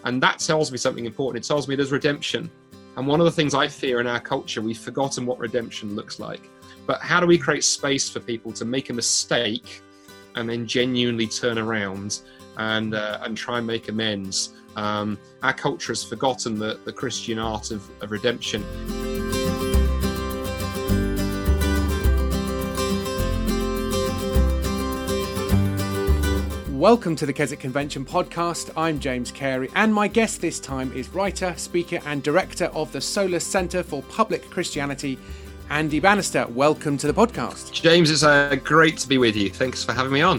And that tells me something important. It tells me there's redemption. And one of the things I fear in our culture, we've forgotten what redemption looks like. But how do we create space for people to make a mistake and then genuinely turn around and try and make amends? Our culture has forgotten the Christian art of redemption. Welcome to the Keswick Convention podcast. I'm James Carey, and my guest this time is writer, speaker and director of the Solus Centre for Public Christianity, Andy Bannister. Welcome to the podcast. James, it's great to be with you. Thanks for having me on.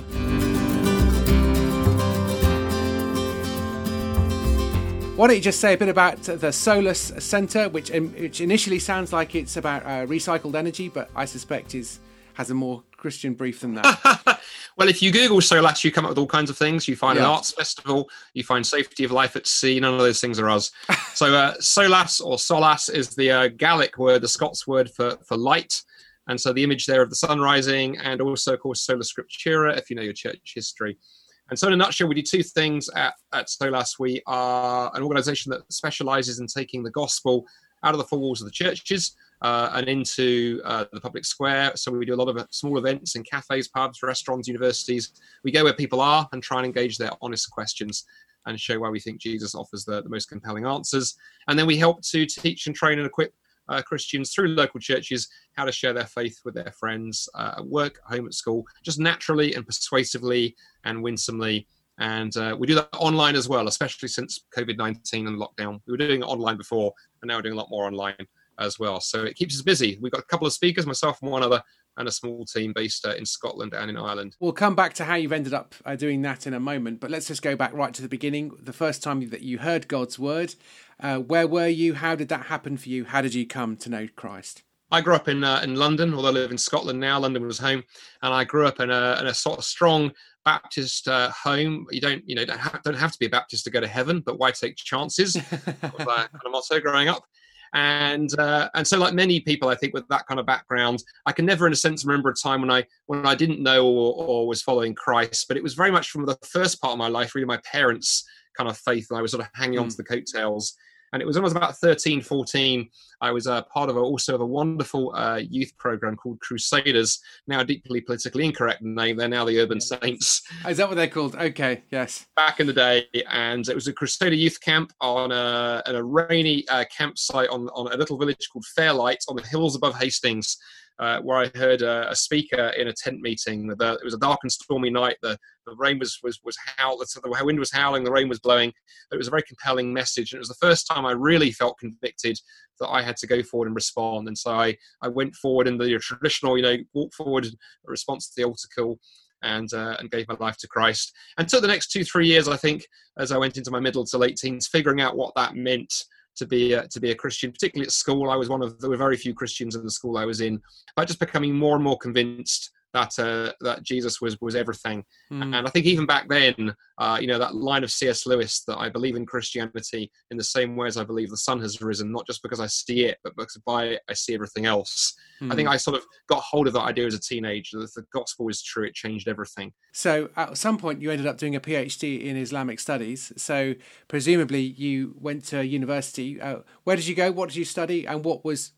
Why don't you just say a bit about the Solus Centre, which initially sounds like it's about recycled energy, but I suspect has a more Christian brief than that. Well, if you Google Solus, you come up with all kinds of things. You find an arts festival, you find safety of life at sea. None of those things are us. So Solus or Solas is the Gaelic word, the Scots word for light. And so the image there of the sun rising, and also, of course, Sola Scriptura, if you know your church history. And so in a nutshell, we do two things at Solus. We are an organisation that specialises in taking the gospel out of the four walls of the churches and into the public square. So we do a lot of small events in cafes, pubs, restaurants, universities. We go where people are and try and engage their honest questions and show why we think Jesus offers the most compelling answers. And then we help to teach and train and equip Christians through local churches how to share their faith with their friends at work, at home, at school, just naturally and persuasively and winsomely. And we do that online as well, especially since COVID-19 and lockdown. We were doing it online before, and now we're doing a lot more online as well. So it keeps us busy. We've got a couple of speakers, myself and one other, and a small team based in Scotland and in Ireland. We'll come back to how you've ended up doing that in a moment, but let's just go back right to the beginning. The first time that you heard God's word, where were you? How did that happen for you? How did you come to know Christ? I grew up in London, although I live in Scotland now. London was home, and I grew up in a sort of strong Baptist home. You don't have to be a Baptist to go to heaven, but why take chances? That was kind of motto growing up. And so, like many people, I think with that kind of background, I can never, in a sense, remember a time when I didn't know or was following Christ. But it was very much from the first part of my life, really, my parents' kind of faith, and I was sort of hanging on to the coattails. And it was when I was about 13, 14, I was part of a wonderful youth program called Crusaders, now a deeply politically incorrect name. They're now the Urban Saints. Oh, is that what they're called? Okay, yes. Back in the day, and it was a Crusader youth camp on a rainy campsite on a little village called Fairlight on the hills above Hastings, where I heard a speaker in a tent meeting. It was a dark and stormy night. The rain was howling, the wind was howling, the rain was blowing. But it was a very compelling message, and it was the first time I really felt convicted that I had to go forward and respond. And so I went forward in the traditional, walk forward response to the altar call, and gave my life to Christ. And so the next 2-3 years, I think, as I went into my middle to late teens, figuring out what that meant to be a Christian, particularly at school. There were very few Christians in the school I was in, but just becoming more and more convinced that Jesus was everything. And I think even back then, that line of C.S. Lewis, that I believe in Christianity in the same way as I believe the sun has risen, not just because I see it, but because I see everything else. I think I sort of got hold of that idea as a teenager, that the gospel is true, it changed everything. So at some point you ended up doing a PhD in Islamic studies. So presumably you went to university. Where did you go? What did you study? And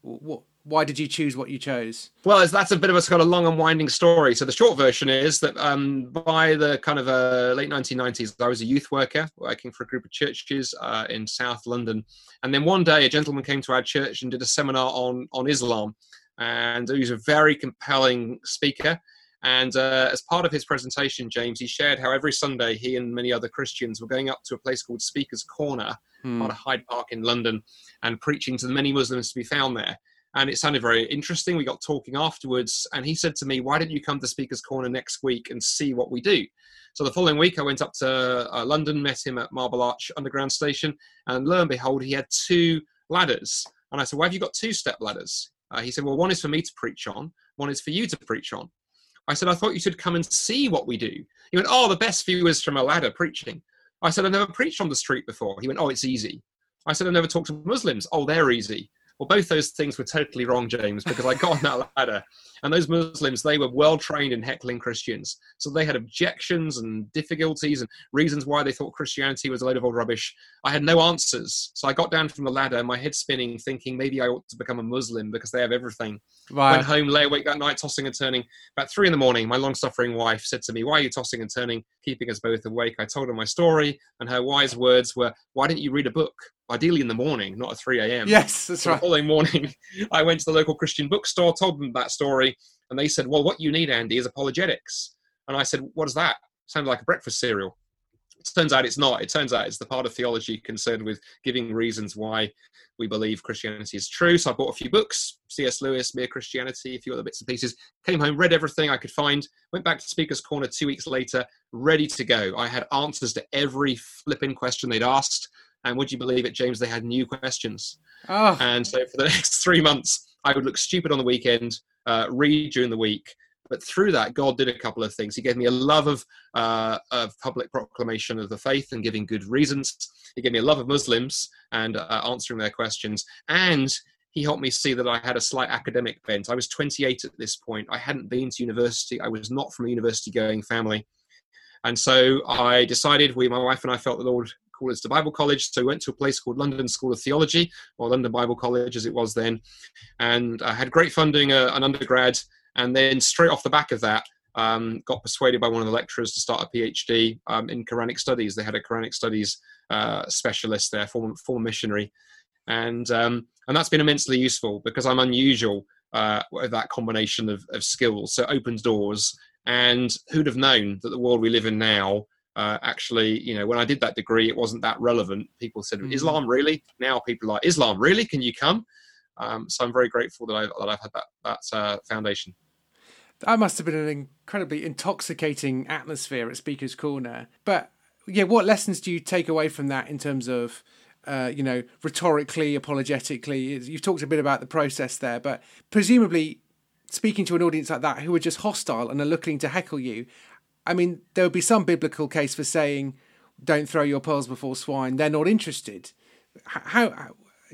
why did you choose what you chose? Well, that's a bit of a kind of long and winding story. So the short version is that by the kind of late 1990s, I was a youth worker working for a group of churches in South London. And then one day a gentleman came to our church and did a seminar on Islam. And he was a very compelling speaker. And as part of his presentation, James, he shared how every Sunday he and many other Christians were going up to a place called Speaker's Corner on Hyde Park in London and preaching to the many Muslims to be found there. And it sounded very interesting. We got talking afterwards, and he said to me, "Why don't you come to Speaker's Corner next week and see what we do?" So the following week, I went up to London, met him at Marble Arch Underground Station, and lo and behold, he had 2 ladders. And I said, "Why have you got 2 step ladders?" He said, "Well, one is for me to preach on, one is for you to preach on." I said, "I thought you should come and see what we do." He went, "Oh, the best view is from a ladder preaching." I said, "I've never preached on the street before." He went, "Oh, it's easy." I said, "I've never talked to Muslims." "Oh, they're easy." Well, both those things were totally wrong, James, because I got on that ladder, and those Muslims, they were well trained in heckling Christians. So they had objections and difficulties and reasons why they thought Christianity was a load of old rubbish. I had no answers. So I got down from the ladder, my head spinning, thinking maybe I ought to become a Muslim because they have everything. Right. Went home, lay awake that night, tossing and turning. About 3 a.m, my long-suffering wife said to me, "Why are you tossing and turning, keeping us both awake?" I told her my story, and her wise words were, "Why didn't you read a book? Ideally in the morning, not at 3 a.m. Yes, that's right. The following morning, I went to the local Christian bookstore, told them that story, and they said, "Well, what you need, Andy, is apologetics." And I said, "What is that?" Sounded like a breakfast cereal. It turns out it's not. It turns out it's the part of theology concerned with giving reasons why we believe Christianity is true. So I bought a few books, C.S. Lewis, Mere Christianity, a few other bits and pieces, came home, read everything I could find, went back to Speaker's Corner 2 weeks later, ready to go. I had answers to every flipping question they'd asked. And would you believe it, James, they had new questions. Oh. And so for the next 3 months, I would look stupid on the weekend, read during the week. But through that, God did a couple of things. He gave me a love of public proclamation of the faith and giving good reasons. He gave me a love of Muslims and answering their questions. And he helped me see that I had a slight academic bent. I was 28 at this point. I hadn't been to university. I was not from a university-going family. And so I decided, my wife and I felt the Lord called us to Bible college. So we went to a place called London School of Theology, or London Bible College as it was then. And I had great funding, an undergrad. And then straight off the back of that, got persuaded by one of the lecturers to start a PhD in Quranic studies. They had a Quranic studies specialist there, former missionary. And that's been immensely useful because I'm unusual with that combination of skills. So it opens doors. And who'd have known that the world we live in now, actually, when I did that degree, it wasn't that relevant. People said, Islam, really? Now people are like, Islam, really? Can you come? So I'm very grateful that I've had that foundation. That must have been an incredibly intoxicating atmosphere at Speaker's Corner. But yeah, what lessons do you take away from that in terms of, rhetorically, apologetically? You've talked a bit about the process there, but presumably speaking to an audience like that who are just hostile and are looking to heckle you, I mean, there would be some biblical case for saying, don't throw your pearls before swine. They're not interested. How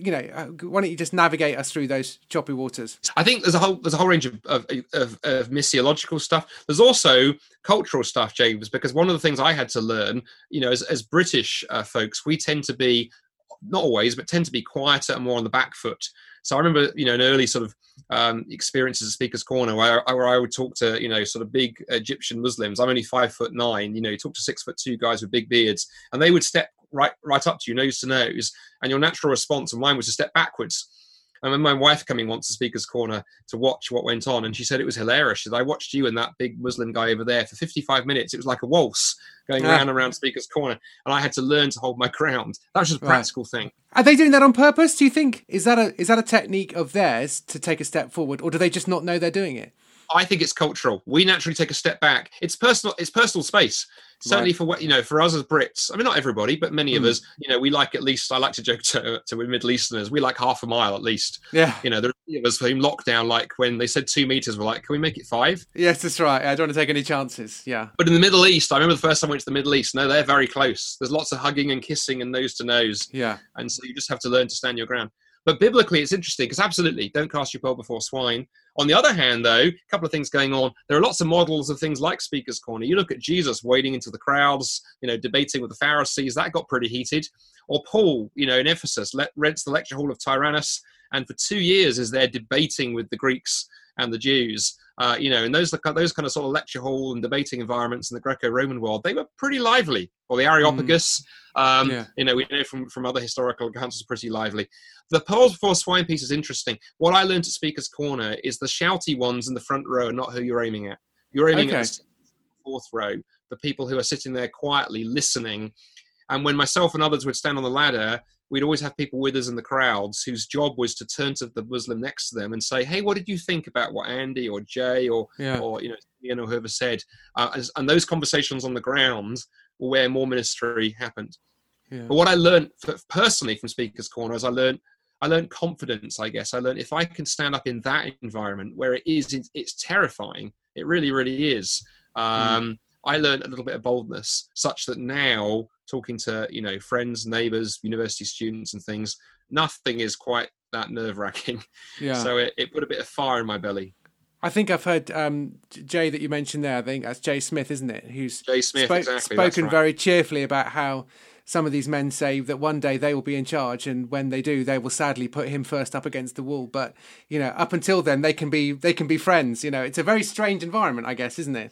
why don't you just navigate us through those choppy waters? I think there's a whole range of missiological stuff. There's also cultural stuff, James, because one of the things I had to learn, as British folks, we tend to be, not always, but tend to be quieter and more on the back foot. So I remember, an early sort of experiences at Speaker's Corner where I would talk to, sort of big Egyptian Muslims. I'm only 5'9", you talk to 6'2" guys with big beards, and they would step right up to you, nose to nose, and your natural response of mine was to step backwards. I remember my wife coming once to Speaker's Corner to watch what went on, and she said it was hilarious. She said, I watched you and that big Muslim guy over there for 55 minutes. It was like a waltz going round and round Speaker's Corner, and I had to learn to hold my ground. That was just a practical thing. Are they doing that on purpose, do you think? Is that a technique of theirs to take a step forward, or do they just not know they're doing it? I think it's cultural. We naturally take a step back. It's personal space. Certainly for for us as Brits, I mean, not everybody, but many of us, we like, at least I like to joke to Middle Easterners, we like half a mile at least. Yeah. There are many of us whom lockdown, like when they said 2 meters, we're like, can we make it 5? Yes, that's right. I don't want to take any chances. Yeah. But in the Middle East, I remember the first time I went to the Middle East, no, they're very close. There's lots of hugging and kissing and nose to nose. Yeah. And so you just have to learn to stand your ground. But biblically, it's interesting because absolutely, don't cast your pearl before swine. On the other hand, though, a couple of things going on. There are lots of models of things like Speaker's Corner. You look at Jesus wading into the crowds, debating with the Pharisees. That got pretty heated. Or Paul, in Ephesus, rents the lecture hall of Tyrannus, and for 2 years is there debating with the Greeks and the Jews. And those kind of sort of lecture hall and debating environments in the Greco-Roman world, they were pretty lively. Or the Areopagus, we know from other historical accounts, was pretty lively. The pearls before swine piece is interesting. What I learned at Speaker's Corner is the shouty ones in the front row are not who you're aiming at. You're aiming at the fourth row, the people who are sitting there quietly listening. And when myself and others would stand on the ladder, we'd always have people with us in the crowds whose job was to turn to the Muslim next to them and say, hey, what did you think about what Andy or Jay or Ian or whoever said? And those conversations on the ground were where more ministry happened. Yeah. But what I learned personally from Speaker's Corner is I learned confidence, I guess. I learned if I can stand up in that environment where it's terrifying, it really, really is. I learned a little bit of boldness such that now talking to, friends, neighbors, university students and things, nothing is quite that nerve-wracking. Yeah. So it put a bit of fire in my belly. I think I've heard Jay that you mentioned there. I think that's Jay Smith, isn't it? Who's Jay Smith, exactly, spoken right. very cheerfully about how some of these men say that one day they will be in charge, and when they do, they will sadly put him first up against the wall. But up until then, they can be friends. It's a very strange environment, I guess, isn't it?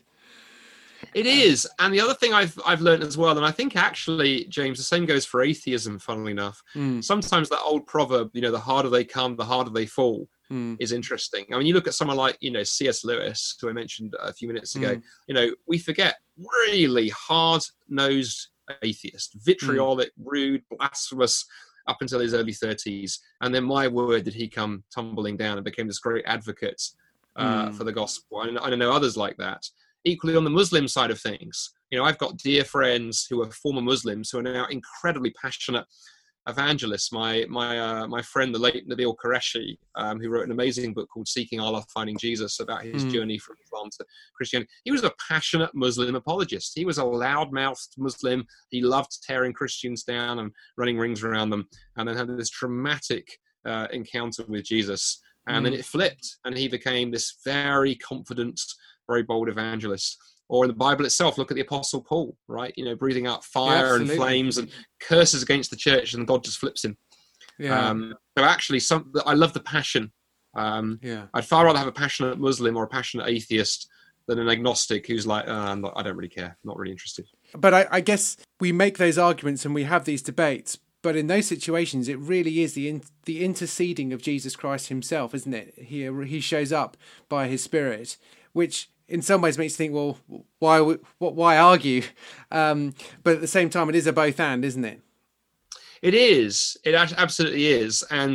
It is. And the other thing I've learned as well, and I think actually, James, the same goes for atheism, funnily enough. Sometimes that old proverb, the harder they come, the harder they fall, is interesting. I mean, you look at someone like, C.S. Lewis, who I mentioned a few minutes ago, we forget really hard-nosed atheist, vitriolic, rude, blasphemous, up until his early 30s. And then, my word, did he come tumbling down and became this great advocate for the gospel. And I know others like that. Equally, on the Muslim side of things, I've got dear friends who are former Muslims who are now incredibly passionate evangelists. My friend, the late Nabil Qureshi, who wrote an amazing book called Seeking Allah, Finding Jesus, about his journey from Islam to Christianity. He was a passionate Muslim apologist. He was a loud-mouthed Muslim. He loved tearing Christians down and running rings around them, and then had this traumatic encounter with Jesus. And then it flipped, and he became this very confident, very bold evangelist. Or in the Bible itself, look at the Apostle Paul, right? Breathing out fire and flames and curses against the church, and God just flips him. Yeah. So actually, I love the passion. I'd far rather have a passionate Muslim or a passionate atheist than an agnostic who's like, I don't really care, not really interested. But I guess we make those arguments and we have these debates. But in those situations, it really is the interceding of Jesus Christ himself, isn't it? He shows up by his Spirit, which in some ways makes you think, well, why argue? But at the same time, it is a both and, isn't it? It is. It absolutely is. And,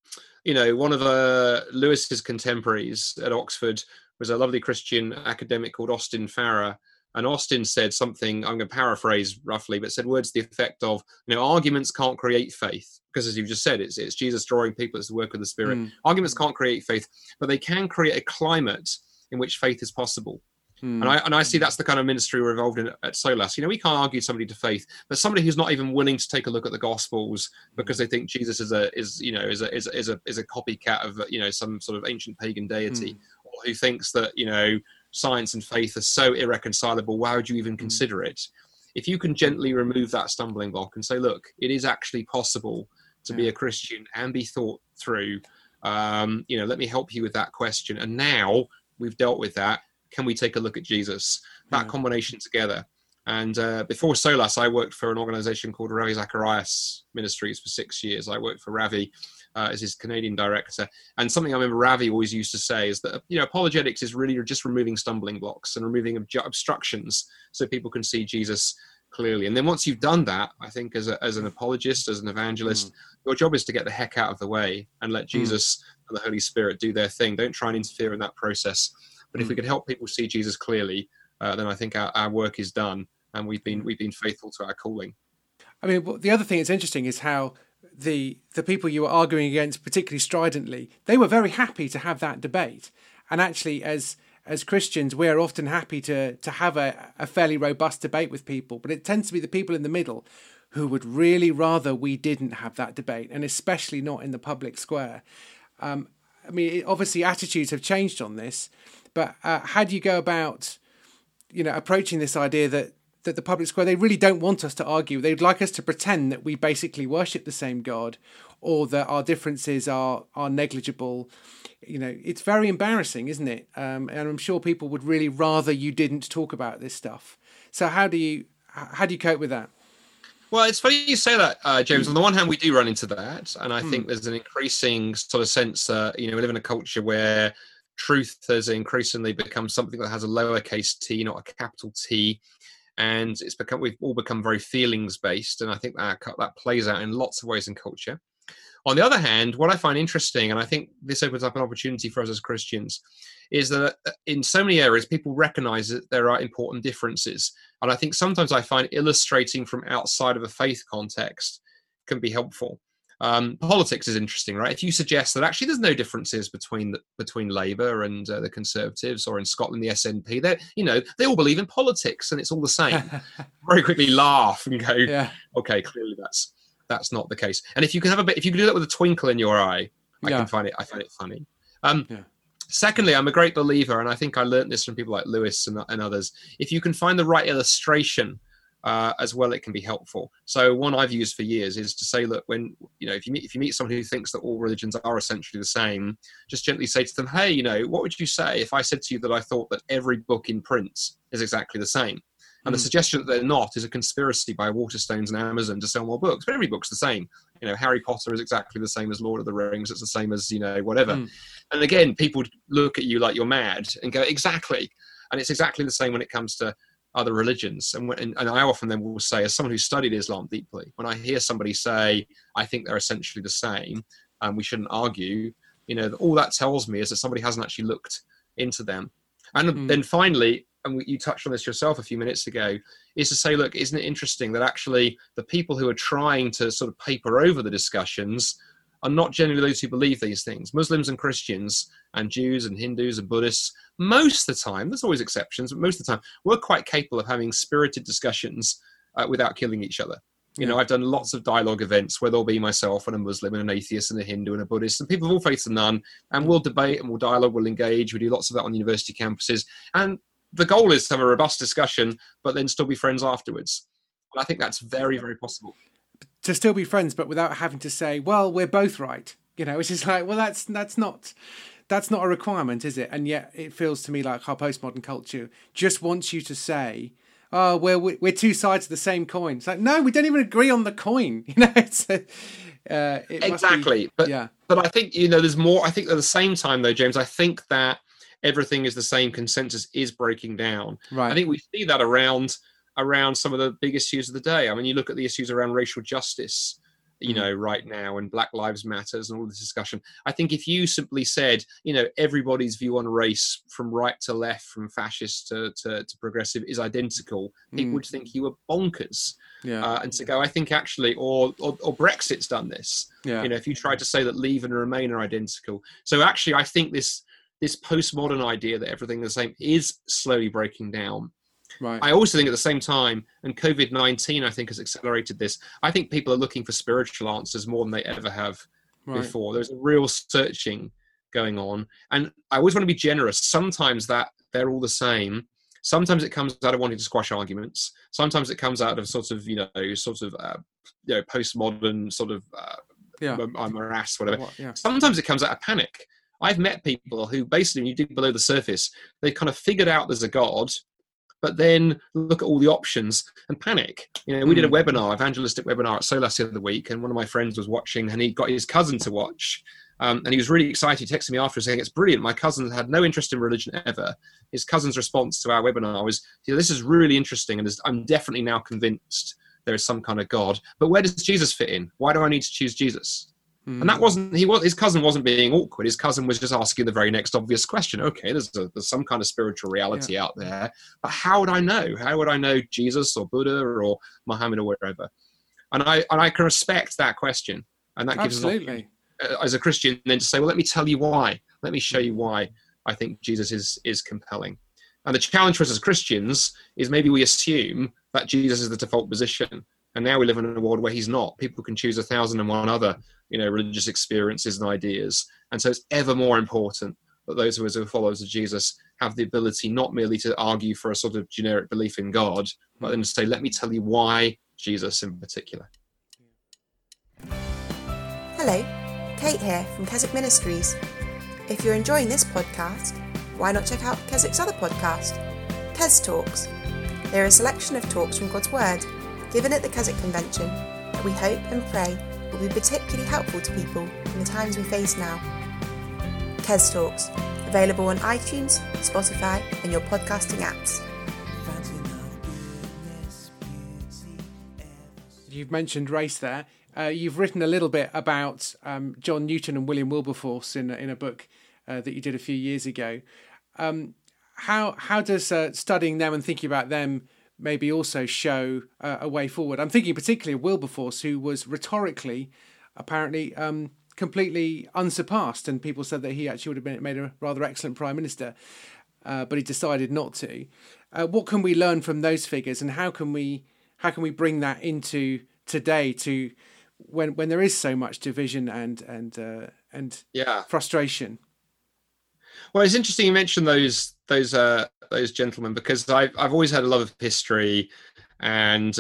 one of Lewis's contemporaries at Oxford was a lovely Christian academic called Austin Farrer. And Austin said something, I'm going to paraphrase roughly, but said words to the effect of, arguments can't create faith. Because as you've just said, it's Jesus drawing people, it's the work of the Spirit. Arguments can't create faith, but they can create a climate in which faith is possible. And I see that's the kind of ministry we're involved in at Solas. We can't argue somebody to faith, but somebody who's not even willing to take a look at the Gospels because they think Jesus is a copycat of some sort of ancient pagan deity, or who thinks that science and faith are so irreconcilable. Why would you even consider it? If you can gently remove that stumbling block and say, look, it is actually possible to be a Christian and be thought through. Let me help you with that question. And now we've dealt with that. Can we take a look at Jesus? That combination together. And before Solas, I worked for an organization called Ravi Zacharias Ministries for 6 years. I worked for Ravi as his Canadian director. And something I remember Ravi always used to say is that, apologetics is really just removing stumbling blocks and removing obstructions so people can see Jesus clearly. And then once you've done that, I think as an apologist, as an evangelist, your job is to get the heck out of the way and let Jesus and the Holy Spirit do their thing. Don't try and interfere in that process. But if we could help people see Jesus clearly, then I think our work is done, and we've been faithful to our calling. I mean, the other thing that's interesting is how the people you were arguing against, particularly stridently, they were very happy to have that debate. And actually, as Christians, we're often happy to have a fairly robust debate with people, but it tends to be the people in the middle who would really rather we didn't have that debate, and especially not in the public square. Obviously attitudes have changed on this, but how do you go about, approaching this idea that the public square, they really don't want us to argue. They'd like us to pretend that we basically worship the same God, or that our differences are negligible. It's very embarrassing, isn't it? And I'm sure people would really rather you didn't talk about this stuff. So how do you cope with that? Well, it's funny you say that, James. On the one hand, we do run into that, and I think there's an increasing sort of sense that we live in a culture where truth has increasingly become something that has a lowercase t, not a capital T, and we've all become very feelings based, and I think that plays out in lots of ways in culture. On the other hand, what I find interesting, and I think this opens up an opportunity for us as Christians, is that in so many areas, people recognize that there are important differences. And I think sometimes I find illustrating from outside of a faith context can be helpful. Politics is interesting, right? If you suggest that actually there's no differences between Labour and the Conservatives, or in Scotland, the SNP, they all believe in politics and it's all the same. Very quickly laugh and go, okay, clearly that's not the case. And if you can do that with a twinkle in your eye, I find it funny. Secondly, I'm a great believer, and I think I learned this from people like Lewis and others. If you can find the right illustration as well, it can be helpful. So one I've used for years is to say, look, when if you meet someone who thinks that all religions are essentially the same, just gently say to them, hey, what would you say if I said to you that I thought that every book in print is exactly the same? And the suggestion that they're not is a conspiracy by Waterstones and Amazon to sell more books. But every book's the same. Harry Potter is exactly the same as Lord of the Rings. It's the same as, whatever. And again, people look at you like you're mad and go, exactly. And it's exactly the same when it comes to other religions. And I often then will say, as someone who's studied Islam deeply, when I hear somebody say, I think they're essentially the same, and we shouldn't argue, all that tells me is that somebody hasn't actually looked into them. And then finally, and you touched on this yourself a few minutes ago, is to say, look, isn't it interesting that actually the people who are trying to sort of paper over the discussions are not generally those who believe these things. Muslims and Christians and Jews and Hindus and Buddhists, most of the time, there's always exceptions, but most of the time, we're quite capable of having spirited discussions without killing each other. I've done lots of dialogue events where there'll be myself and a Muslim and an atheist and a Hindu and a Buddhist and people of all faiths and none, and we'll debate and we'll dialogue, we'll engage. We do lots of that on university campuses. And the goal is to have a robust discussion, but then still be friends afterwards. And I think that's very, very possible. To still be friends, but without having to say, well, we're both right. It's just like, well, that's not a requirement, is it? And yet it feels to me like our postmodern culture just wants you to say, oh, we're two sides of the same coin. It's like, no, we don't even agree on the coin. Exactly. But I think, there's more. I think at the same time, though, James, I think that everything is the same. Consensus is breaking down. Right. I think we see that around some of the big issues of the day. I mean, you look at the issues around racial justice, right now, and Black Lives Matters and all this discussion. I think if you simply said, everybody's view on race from right to left, from fascist to progressive is identical, people would think you were bonkers. Yeah. And to go, I think actually, or Brexit's done this. Yeah. If you tried to say that Leave and Remain are identical. So actually, I think this postmodern idea that everything is the same is slowly breaking down. Right. I also think at the same time, and COVID-19, I think, has accelerated this. I think people are looking for spiritual answers more than they ever have before. There's a real searching going on. And I always want to be generous. Sometimes that they're all the same. Sometimes it comes out of wanting to squash arguments. Sometimes it comes out of postmodern morass, whatever. Sometimes it comes out of panic. I've met people who basically, when you dig below the surface, they kind of figured out there's a God, but then look at all the options and panic. We did a webinar, evangelistic webinar at SOLAS the other week, and one of my friends was watching, and he got his cousin to watch. And he was really excited. He texted me after saying, it's brilliant. My cousin had no interest in religion ever. His cousin's response to our webinar was, this is really interesting, and I'm definitely now convinced there is some kind of God. But where does Jesus fit in? Why do I need to choose Jesus? And that his cousin wasn't being awkward. His cousin was just asking the very next obvious question. Okay, there's some kind of spiritual reality out there, but how would I know? How would I know Jesus or Buddha or Muhammad or wherever? And I can respect that question, and that gives us, as a Christian, then to say, well, let me tell you why. Let me show you why I think Jesus is compelling. And the challenge for us as Christians is maybe we assume that Jesus is the default position. And now we live in a world where he's not. People can choose 1,001 other, religious experiences and ideas. And so it's ever more important that those of us who are followers of Jesus have the ability not merely to argue for a sort of generic belief in God, but then to say, let me tell you why Jesus in particular. Hello, Kate here from Keswick Ministries. If you're enjoying this podcast, why not check out Keswick's other podcast, Kes Talks. They're a selection of talks from God's Word, given at the Keswick Convention, that we hope and pray will be particularly helpful to people in the times we face now. Kes Talks, available on iTunes, Spotify, and your podcasting apps. You've mentioned race there. You've written a little bit about John Newton and William Wilberforce in a book that you did a few years ago. How does studying them and thinking about them maybe also show a way forward? I'm thinking particularly of Wilberforce, who was rhetorically apparently completely unsurpassed, and people said that he actually would have made a rather excellent prime minister, but he decided not to. What can we learn from those figures, and how can we bring that into today to when there is so much division and frustration. Well, it's interesting you mentioned those gentlemen, because I've always had a love of history, and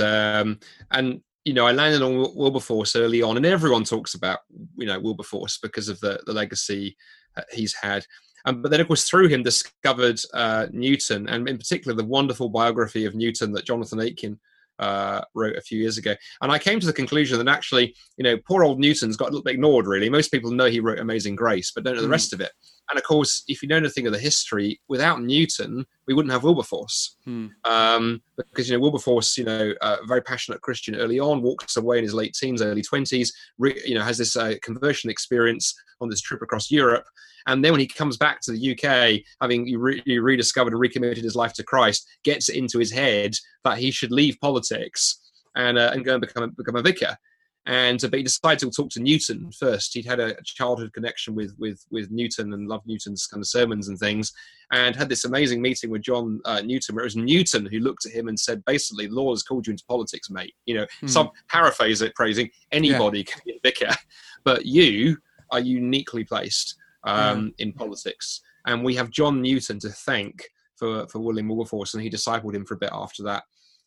I landed on Wilberforce early on, and everyone talks about Wilberforce because of the legacy he's had. But then, of course, through him discovered Newton, and in particular the wonderful biography of Newton that Jonathan Aitken wrote a few years ago. And I came to the conclusion that actually, poor old Newton's got a little bit ignored, really. Most people know he wrote Amazing Grace, but don't know the rest of it. And of course, if you know anything of the history, without Newton, we wouldn't have Wilberforce. Because, Wilberforce, a very passionate Christian early on, walks away in his late teens, early 20s, has this conversion experience on this trip across Europe. And then when he comes back to the UK, having rediscovered and recommitted his life to Christ, gets it into his head that he should leave politics and go and become a vicar. But he decided to talk to Newton first. He'd had a childhood connection with Newton and loved Newton's kind of sermons and things, and had this amazing meeting with John Newton, where it was Newton who looked at him and said, basically, the Lord has called you into politics, mate. Some paraphrase it, praising anybody can be a vicar, but you are uniquely placed in politics. And we have John Newton to thank for William Wilberforce, and he discipled him for a bit after that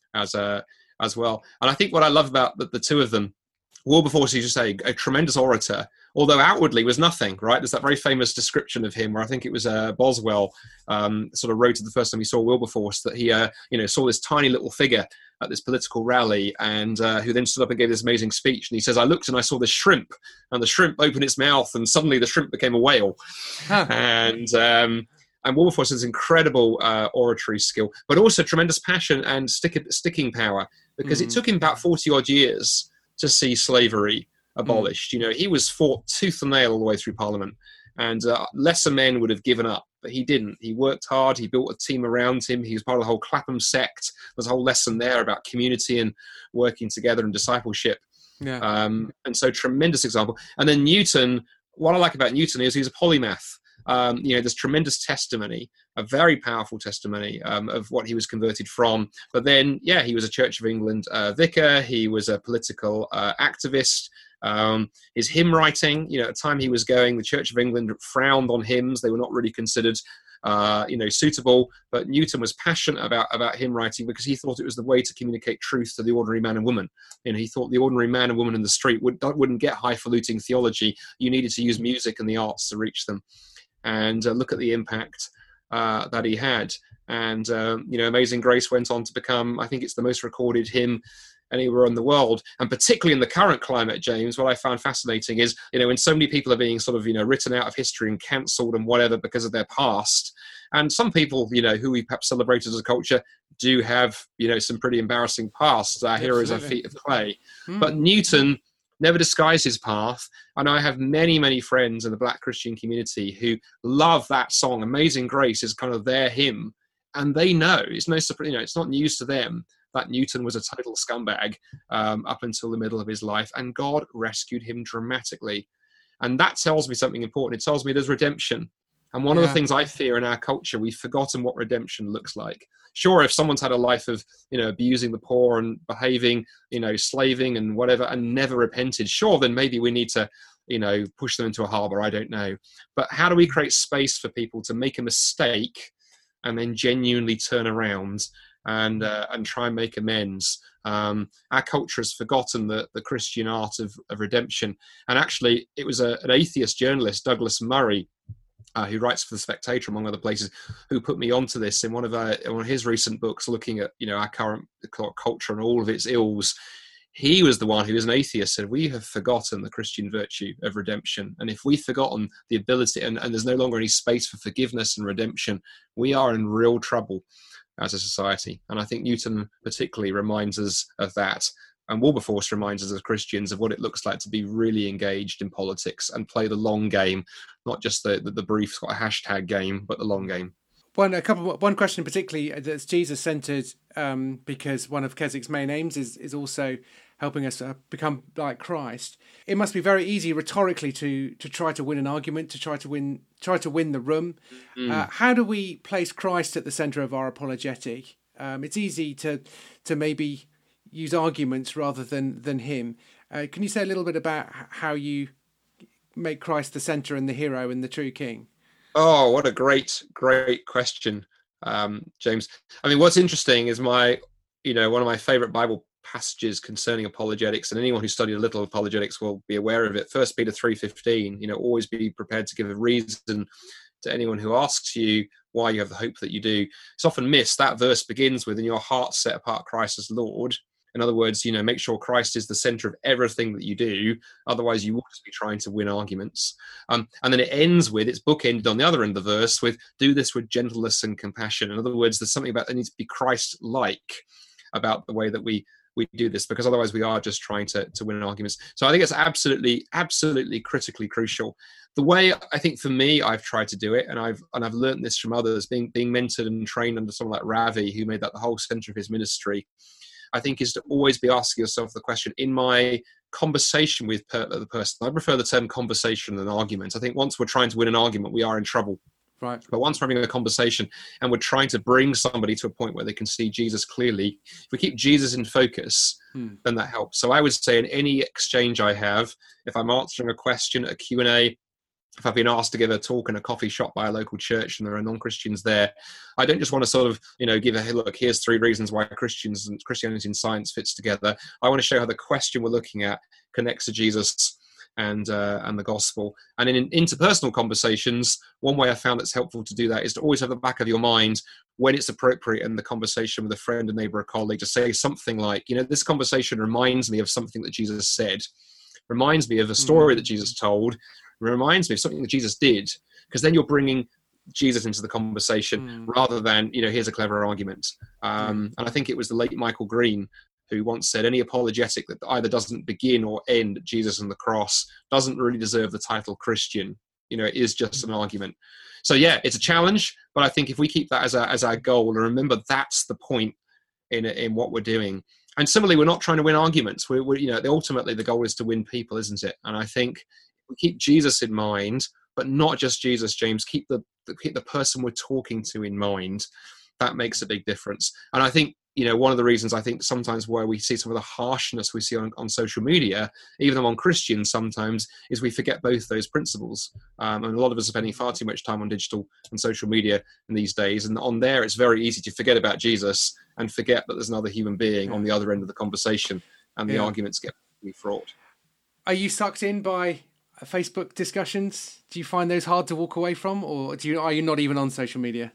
as well. And I think what I love about the two of them, Wilberforce, you just say, a tremendous orator, although outwardly was nothing, right? There's that very famous description of him where I think it was Boswell sort of wrote it the first time he saw Wilberforce, that he saw this tiny little figure at this political rally, and who then stood up and gave this amazing speech. And he says, I looked and I saw this shrimp, and the shrimp opened its mouth, and suddenly the shrimp became a whale. And Wilberforce has incredible oratory skill, but also tremendous passion and sticking power, because it took him about 40 odd years to see slavery abolished. He was fought tooth and nail all the way through Parliament, and lesser men would have given up, but he didn't. He worked hard. He built a team around him. He was part of the whole Clapham sect. There's a whole lesson there about community and working together and discipleship. And so tremendous example. And then Newton, what I like about Newton is he's a polymath. There's tremendous testimony, a very powerful testimony of what he was converted from. But then, he was a Church of England vicar. He was a political activist. His hymn writing, at the time he was going, the Church of England frowned on hymns. They were not really considered, suitable. But Newton was passionate about hymn writing because he thought it was the way to communicate truth to the ordinary man and woman. He thought the ordinary man and woman in the street wouldn't get highfalutin theology. You needed to use music and the arts to reach them. And look at the impact that he had. And, Amazing Grace went on to become, I think it's the most recorded hymn anywhere in the world. And particularly in the current climate, James, what I found fascinating is, when so many people are being sort of, written out of history and cancelled and whatever because of their past. And some people, who we perhaps celebrate as a culture do have, some pretty embarrassing pasts. Our heroes are feet of clay. But Newton never disguised his path. And I have many, many friends in the Black Christian community who love that song. Amazing Grace is kind of their hymn. And they know, it's no surprise, it's not news to them that Newton was a total scumbag up until the middle of his life. And God rescued him dramatically. And that tells me something important. It tells me there's redemption. And one of the things I fear in our culture, we've forgotten what redemption looks like. Sure, if someone's had a life of, abusing the poor and behaving, slaving and whatever, and never repented, sure, then maybe we need to, push them into a harbor. I don't know. But how do we create space for people to make a mistake and then genuinely turn around and try and make amends? Our culture has forgotten the Christian art of redemption. And actually, it was an atheist journalist, Douglas Murray, who writes for The Spectator, among other places, who put me onto this in one of his recent books, looking at our current culture and all of its ills. He was the one who, as an atheist, said we have forgotten the Christian virtue of redemption, and if we've forgotten the ability, and there's no longer any space for forgiveness and redemption, we are in real trouble as a society. And I think Newton particularly reminds us of that. And Wilberforce reminds us as Christians of what it looks like to be really engaged in politics and play the long game, not just the brief sort of hashtag game, but the long game. One question particularly that's Jesus-centered, because one of Kesik's main aims is also helping us become like Christ. It must be very easy rhetorically to try to win an argument, to try to win the room. How do we place Christ at the center of our apologetic? It's easy to maybe use arguments rather than him. Can you say a little bit about how you make Christ the center and the hero and the true king? Oh, what a great question, James. I mean, what's interesting is one of my favorite Bible passages concerning apologetics, and anyone who studied a little apologetics will be aware of it. 1 Peter 3:15, always be prepared to give a reason to anyone who asks you why you have the hope that you do. It's often missed. That verse begins with, in your heart set apart Christ as Lord. In other words, make sure Christ is the center of everything that you do. Otherwise, you will just be trying to win arguments. And then it ends with, it's bookended on the other end of the verse with, do this with gentleness and compassion. In other words, there's something about that needs to be Christ-like about the way that we do this, because otherwise we are just trying to win arguments. So I think it's absolutely critically crucial. The way I think for me I've tried to do it, and I've learned this from others, being mentored and trained under someone like Ravi, who made that the whole center of his ministry, I think, is to always be asking yourself the question, in my conversation with the person, I prefer the term conversation than argument. I think once we're trying to win an argument, we are in trouble. Right. But once we're having a conversation and we're trying to bring somebody to a point where they can see Jesus clearly, if we keep Jesus in focus, then that helps. So I would say in any exchange I have, if I'm answering a question, a Q&A, if I've been asked to give a talk in a coffee shop by a local church and there are non-Christians there, I don't just want to sort of, give a, hey, look, here's 3 reasons why Christians and Christianity and science fits together. I want to show how the question we're looking at connects to Jesus and the gospel. And in interpersonal conversations, one way I found that's helpful to do that is to always have the back of your mind, when it's appropriate in the conversation with a friend, a neighbor, a colleague, to say something like, this conversation reminds me of something that Jesus said, reminds me of a story that Jesus told, reminds me of something that Jesus did, because then you're bringing Jesus into the conversation rather than, here's a clever argument. And I think it was the late Michael Green who once said, any apologetic that either doesn't begin or end at Jesus and the cross doesn't really deserve the title Christian. It is just an argument. So yeah, it's a challenge, but I think if we keep that as our goal, and remember that's the point in what we're doing. And similarly, we're not trying to win arguments. Ultimately the goal is to win people, isn't it? And I think we keep Jesus in mind, but not just Jesus, James. Keep the person we're talking to in mind. That makes a big difference. And I think, one of the reasons I think sometimes where we see some of the harshness we see on social media, even among Christians sometimes, is we forget both those principles. And a lot of us are spending far too much time on digital and social media in these days. And on there, it's very easy to forget about Jesus and forget that there's another human being on the other end of the conversation, and the arguments get fraught. Are you sucked in by Facebook discussions? Do you find those hard to walk away from, or are you not even on social media?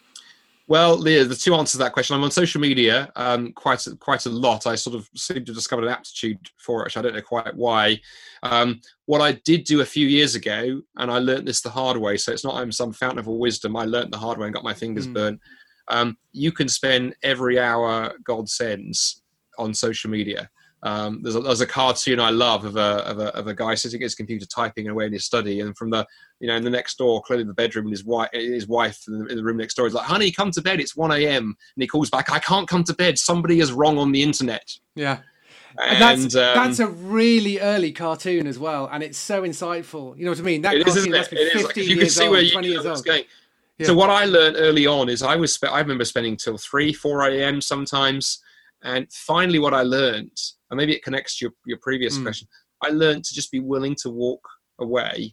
Well, Leah, the 2 answers to that question. I'm on social media quite a lot. I sort of seem to have discovered an aptitude for it, which I don't know quite why. What I did do a few years ago, and I learned this the hard way, so it's not I'm some fountain of all wisdom. I learned the hard way and got my fingers burnt. You can spend every hour God sends on social media. There's a cartoon I love of a guy sitting at his computer typing away in his study, and from the in the next door, clearly the bedroom, and his wife in the room next door is like, honey, come to bed, it's 1 a.m. and he calls back, I can't come to bed, somebody is wrong on the internet. Yeah. And that's a really early cartoon as well, and it's so insightful. You know what I mean? That cartoon must be 15 years old, 20 years old. Yeah. So what I learned early on is I remember spending till 3-4 a.m. sometimes. And finally, what I learned, and maybe it connects to your previous question, I learned to just be willing to walk away.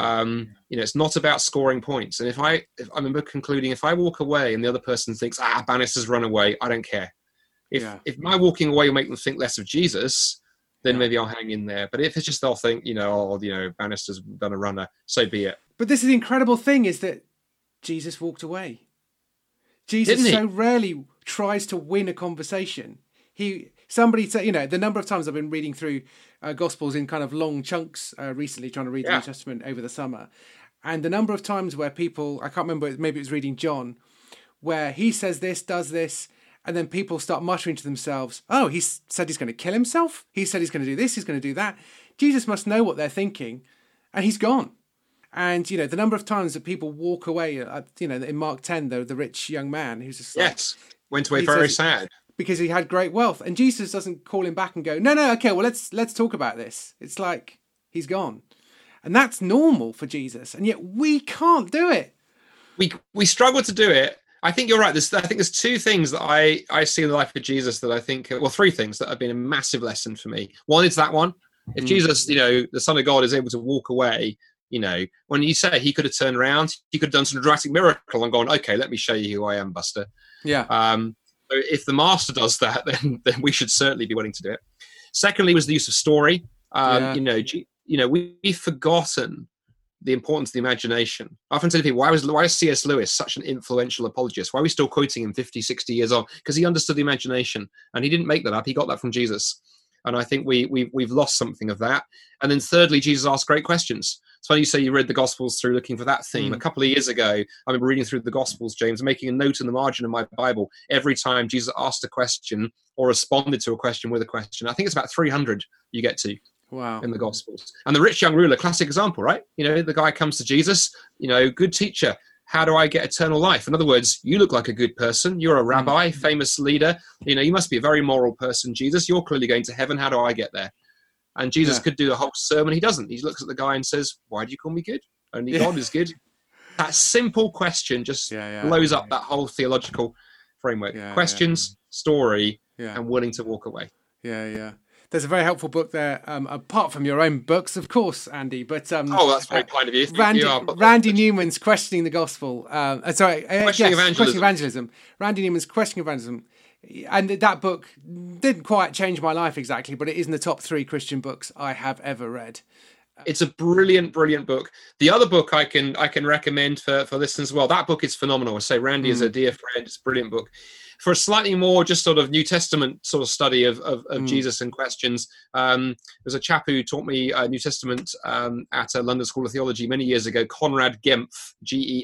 It's not about scoring points. And if I remember concluding, if I walk away and the other person thinks, Bannister's run away, I don't care. If my walking away will make them think less of Jesus, then maybe I'll hang in there. But if it's just they'll think, Bannister's done a runner, so be it. But this is the incredible thing, is that Jesus walked away. Jesus so rarely tries to win a conversation. Somebody said, the number of times I've been reading through Gospels in kind of long chunks recently, trying to read the New Testament over the summer. And the number of times where people, I can't remember, maybe it was reading John, where he says this, does this, and then people start muttering to themselves, oh, he said he's going to kill himself. He said he's going to do this, he's going to do that. Jesus must know what they're thinking, and he's gone. And, the number of times that people walk away, in Mark 10, the rich young man who's just went away very sad. Because he had great wealth. And Jesus doesn't call him back and go, no, okay, well, let's talk about this. It's like he's gone. And that's normal for Jesus. And yet we can't do it. We struggle to do it. I think you're right. I think there's two things that I see in the life of Jesus that I think, well, three things that have been a massive lesson for me. One is that one. If Jesus, the Son of God, is able to walk away, when you say he could have turned around, he could have done some dramatic miracle and gone, okay, let me show you who I am, Buster. Yeah. So if the master does that, then we should certainly be willing to do it. Secondly, was the use of story. We've forgotten the importance of the imagination. I often tell people, why is C.S. Lewis such an influential apologist? Why are we still quoting him 50, 60 years on? Because he understood the imagination, and he didn't make that up. He got that from Jesus. And I think we've lost something of that. And then thirdly, Jesus asked great questions. It's funny you say you read the Gospels through looking for that theme. A couple of years ago, I remember reading through the Gospels, James, making a note in the margin of my Bible every time Jesus asked a question or responded to a question with a question. I think it's about 300 you get to. Wow. In the Gospels. And the rich young ruler, classic example, right? The guy comes to Jesus, good teacher. How do I get eternal life? In other words, you look like a good person. You're a rabbi, famous leader. You must be a very moral person, Jesus. You're clearly going to heaven. How do I get there? And Jesus could do a whole sermon. He doesn't. He looks at the guy and says, why do you call me good? Only God is good. That simple question just blows up that whole theological framework. Questions, story, and willing to walk away. Yeah. There's a very helpful book there, apart from your own books, of course, Andy. But that's very kind of you. Randy Newman's Questioning the Gospel. Questioning Evangelism. Randy Newman's Questioning Evangelism. And that book didn't quite change my life exactly, but it is in the top 3 Christian books I have ever read. It's a brilliant book. The other book I can recommend for listeners as well. That book is phenomenal. I say Randy is a dear friend. It's a brilliant book. For a slightly more just sort of New Testament sort of study of Jesus and questions, there's a chap who taught me New Testament at a London School of Theology many years ago, Conrad Gempf,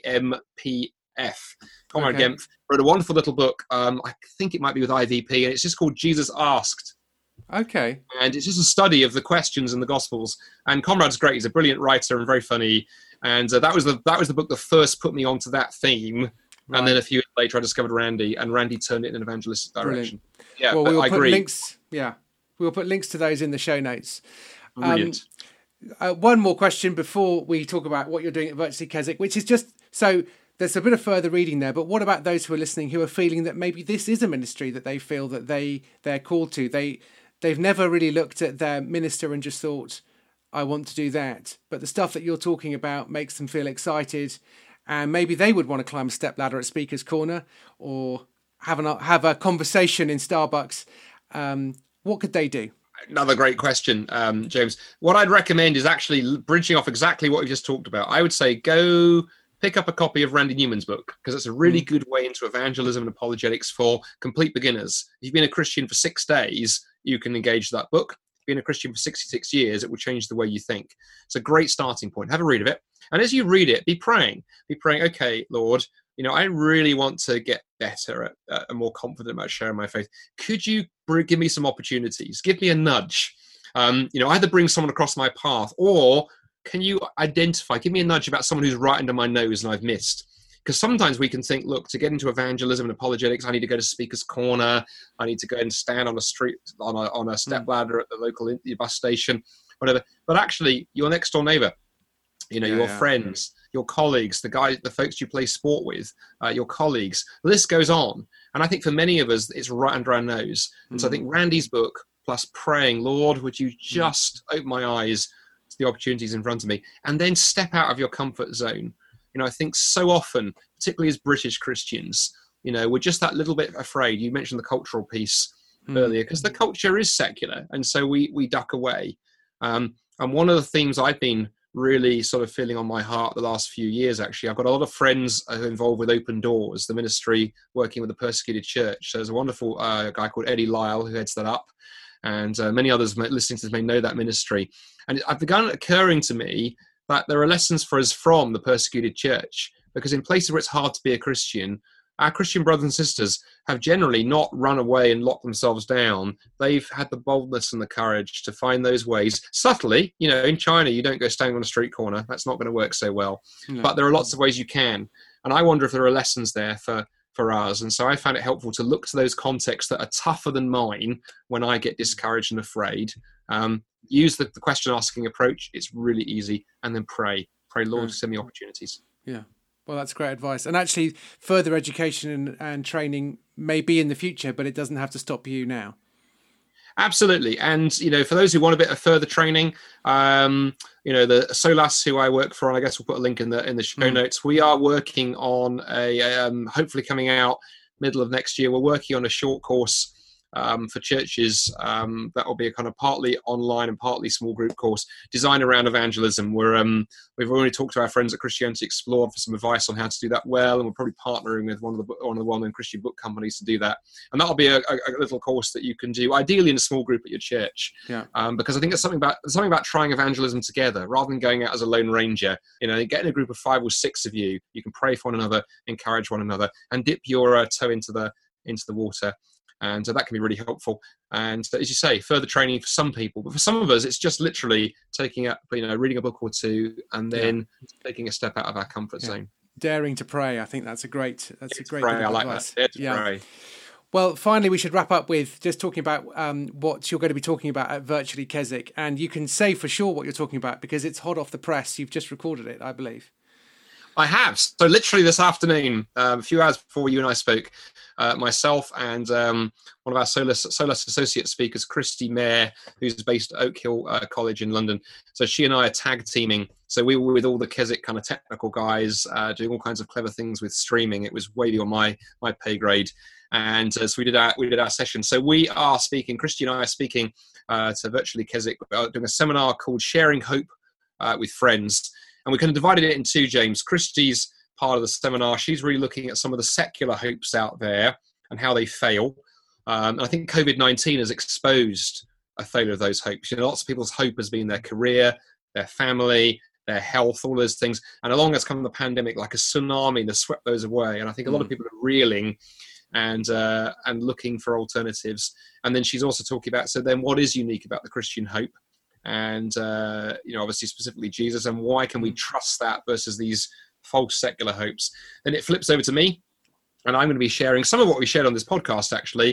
G-E-M-P-F. Conrad Gempf wrote a wonderful little book. I think it might be with IVP, and it's just called Jesus Asked. Okay. And it's just a study of the questions in the Gospels. And Conrad's great. He's a brilliant writer and very funny. And that was the book that first put me onto that theme. Right. And then a few years later, I discovered Randy, and Randy turned it in an evangelistic direction. Brilliant. Yeah, well, I agree. We'll put links to those in the show notes. Brilliant. One more question before we talk about what you're doing at Virtually Keswick, which is just so. There's a bit of further reading there, but what about those who are listening who are feeling that maybe this is a ministry that they feel that they're called to? They've never really looked at their minister and just thought, I want to do that. But the stuff that you're talking about makes them feel excited, and maybe they would want to climb a stepladder at Speaker's Corner or have a conversation in Starbucks. What could they do? Another great question, James. What I'd recommend is actually bridging off exactly what we just talked about. I would say go pick up a copy of Randy Newman's book, because it's a really good way into evangelism and apologetics for complete beginners. If you've been a Christian for 6 days, you can engage that book. If you've been a Christian for 66 years, it will change the way you think. It's a great starting point. Have a read of it. And as you read it, be praying, okay, Lord, I really want to get better at more confident about sharing my faith. Could you give me some opportunities? Give me a nudge. Either bring someone across my path, or can you give me a nudge about someone who's right under my nose and I've missed? Because sometimes we can think, look, to get into evangelism and apologetics, I need to go to Speaker's Corner. I need to go and stand on a street, on a stepladder at the local bus station, whatever. But actually, your next door neighbor, your friends, your colleagues, the folks you play sport with, your colleagues, the list goes on. And I think for many of us, it's right under our nose. And so I think Randy's book, plus praying, Lord, would you just open my eyes to the opportunities in front of me, and then step out of your comfort zone. I think so often, particularly as British Christians, we're just that little bit afraid. You mentioned the cultural piece earlier, because the culture is secular, and so we duck away. And one of the themes I've been really sort of feeling on my heart the last few years, actually, I've got a lot of friends who are involved with Open Doors, the ministry working with the persecuted church. So there's a wonderful guy called Eddie Lyle who heads that up. And many others listening to this may know that ministry. And it began occurring to me that there are lessons for us from the persecuted church, because in places where it's hard to be a Christian, our Christian brothers and sisters have generally not run away and locked themselves down. They've had the boldness and the courage to find those ways subtly. In China, you don't go standing on a street corner. That's not going to work so well. No. But there are lots of ways you can. And I wonder if there are lessons there for us. And so I found it helpful to look to those contexts that are tougher than mine when I get discouraged and afraid. Use the question asking approach. It's really easy. And then pray, Lord, send me opportunities. Yeah. Well, that's great advice. And actually, further education and training may be in the future, but it doesn't have to stop you now. Absolutely. And, for those who want a bit of further training, the SOLAS, who I work for, and I guess we'll put a link in the show notes, we are working on hopefully coming out middle of next year. We're working on a short course for churches that will be a kind of partly online and partly small group course designed around evangelism. We've already talked to our friends at Christianity Explored for some advice on how to do that well, and we're probably partnering with one of the well-known Christian book companies to do that. And that'll be a little course that you can do ideally in a small group at your church. Yeah. Because I think there's something about trying evagelism together rather than going out as a lone ranger. Getting a group of 5 or 6 of you, you can pray for one another, encourage one another, and dip your toe into the water. And that can be really helpful. And as you say, further training for some people, but for some of us, it's just literally taking up, reading a book or two, and then taking a step out of our comfort zone. Daring to pray. I think that's a great pray. I like that. Dare to pray. Well, finally, we should wrap up with just talking about what you're going to be talking about at Virtually Keswick. And you can say for sure what you're talking about because it's hot off the press. You've just recorded it, I believe. I have. So literally this afternoon, a few hours before you and I spoke, myself and one of our SOLAS associate speakers, Christy Mayer, who's based at Oak Hill College in London. So she and I are tag teaming. So we were with all the Keswick kind of technical guys doing all kinds of clever things with streaming. It was way beyond my pay grade. And so we did our session. So we are speaking, Christy and I are speaking to Virtually Keswick, doing a seminar called Sharing Hope with Friends. And we kind of divided it in two, James. Christy's part of the seminar. She's really looking at some of the secular hopes out there and how they fail. And I think COVID-19 has exposed a failure of those hopes. Lots of people's hope has been their career, their family, their health, all those things. And along has come the pandemic like a tsunami that swept those away. And I think a lot of people are reeling and looking for alternatives. And then she's also talking about, so then what is unique about the Christian hope? And obviously specifically Jesus, and why can we trust that versus these false secular hopes? Then it flips over to me, and I'm going to be sharing some of what we shared on this podcast actually,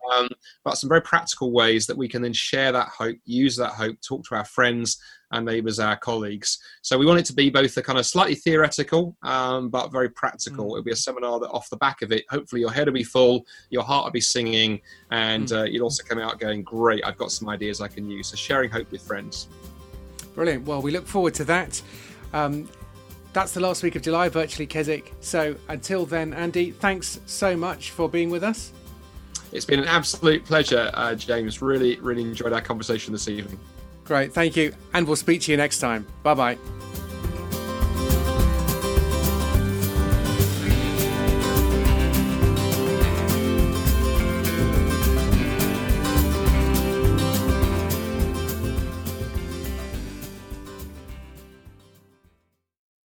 but some very practical ways that we can then share that hope, use that hope, talk to our friends, our neighbours, our colleagues. So we want it to be both a kind of slightly theoretical but very practical. It'll be a seminar that off the back of it, hopefully your head will be full, your heart will be singing, and you'll also come out going, great, I've got some ideas I can use. So sharing hope with friends. Brilliant. Well, we look forward to that. That's the last week of July, Virtually Keswick. So until then, Andy, thanks so much for being with us. It's been an absolute pleasure, James. Really, really enjoyed our conversation this evening. Great, thank you. And we'll speak to you next time. Bye-bye.